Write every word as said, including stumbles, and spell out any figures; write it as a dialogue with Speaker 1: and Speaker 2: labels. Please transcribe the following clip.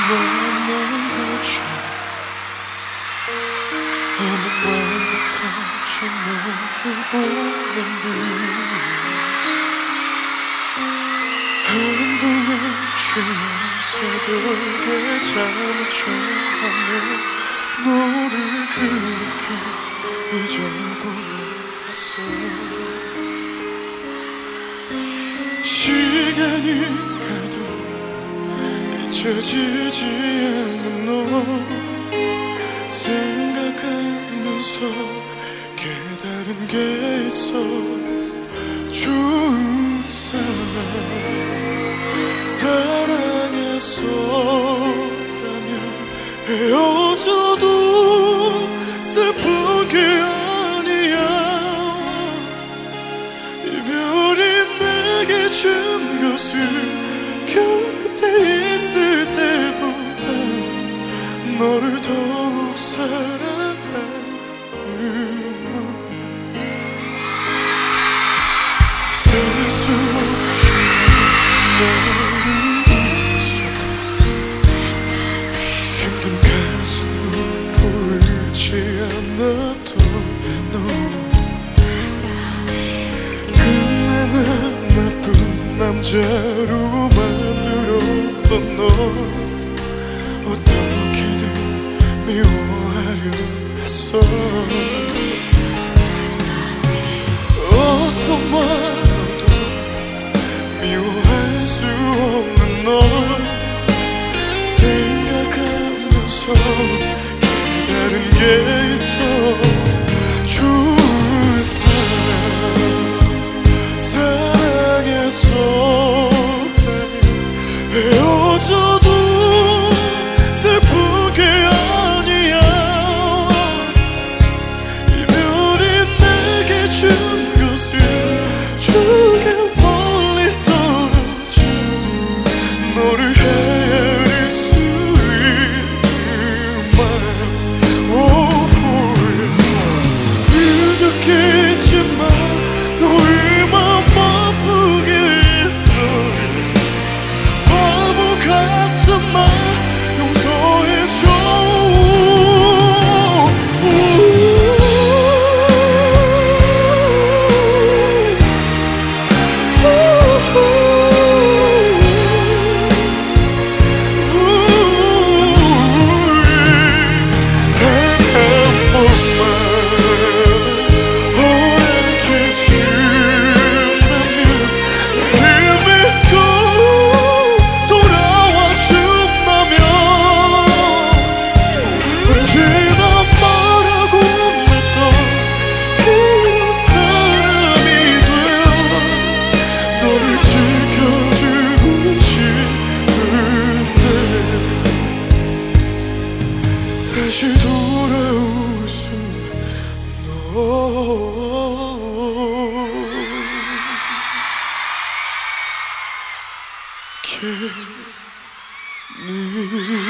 Speaker 1: 만난 거죠. 어느 날부터인지 너를 보는 듯 한동안 취해서 돌게 잠을 청하며 너를 그렇게 잊어보려 했어. 시간이 가도 잊혀지지 않는 너 생각하면서 깨달은 게 있어. 좋은 사람 사랑했었다면 헤어져도 슬픈 게 아니야. 이별이 내게 준 것은 곁에 있을 때보다 너를 더욱 사랑하는 말. 셀 수 없이 너를 위해서 힘든 가슴을 보이지 않았던 너 끝내나 나쁜 남자로 만들었던 너 어떻게든 미워하려 했어. 어떤 말로도 미워할 수 없는 널 생각하면서 깨달은 게 있어. 좋은 사람 사랑했었다면 헤어져도 슬픈 게 아니야. 이별이 내게 준 것을 주게 멀리 떨어져 너를 헤아릴 수 있는 말. oh, 늦었겠지만 너의 맘 아프게 했던 바보 같은 날 용서해줘. 다시 돌아올 수 없겠니.